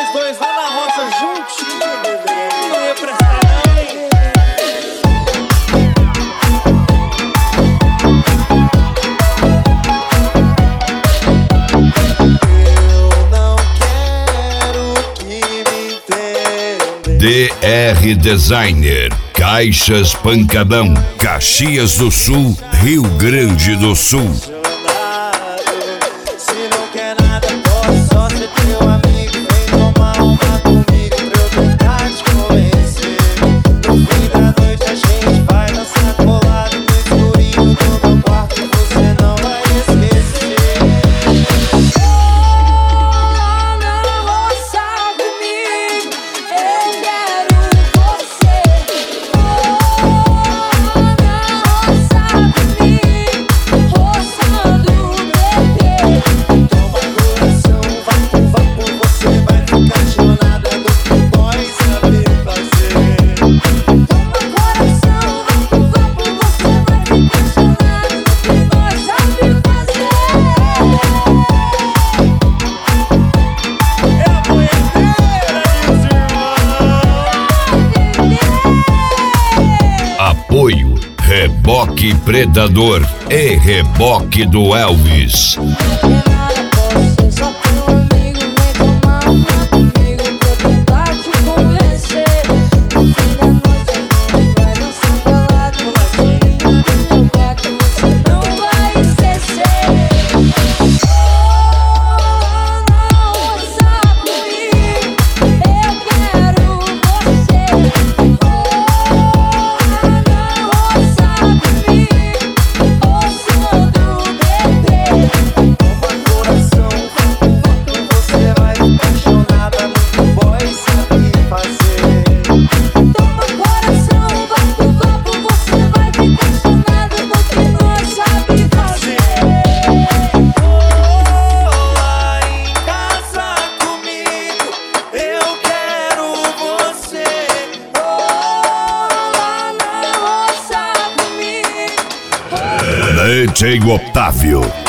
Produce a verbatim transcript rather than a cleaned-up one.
Nós dois lá na roça juntinho, bebê. Não ia prestar não, hein? Eu não quero que me entenda. D R Designer, Caixas Pancadão, Caxias do Sul, Rio Grande do Sul. Se não quer nada, posso só ser teu amigo. Vem tomar uma comigo pra eu tentar te convencer. No fim da noite a gente vai dançar colado no escurinho do meu quarto, você não vai esquecer. Oh, na roça comigo, eu quero você. Oh, na roça comigo, roçando o bebê. Toma coração, vapo, vapo, você vai ficar chonada do que o boy sabe fazer. Toma coração, vapo, vapo, você vai ficar chonado do que nós sabe fazer. É a boiadeira, irmão. Apoio Reboque Predador e Reboque do Elvis. Posso ser só teu amigo, vem tomar uma comigo pra eu tentar te convencer. No fim da noite a gente vai dançar colado no escurinho do meu quarto, você não vai esquecer. Oh, na roça comigo, eu quero você. Oh, na roça comigo, roçando o bebê. Toma coração, vapo, vapo, você vai ficar chonada no que o boy sabe fazer. Toma coração, vapo, vapo, você vai ficar chonado no que nós sabe fazer. Oh, lá em casa comigo, eu quero você. Oh, lá na roça comigo. D J Otávio.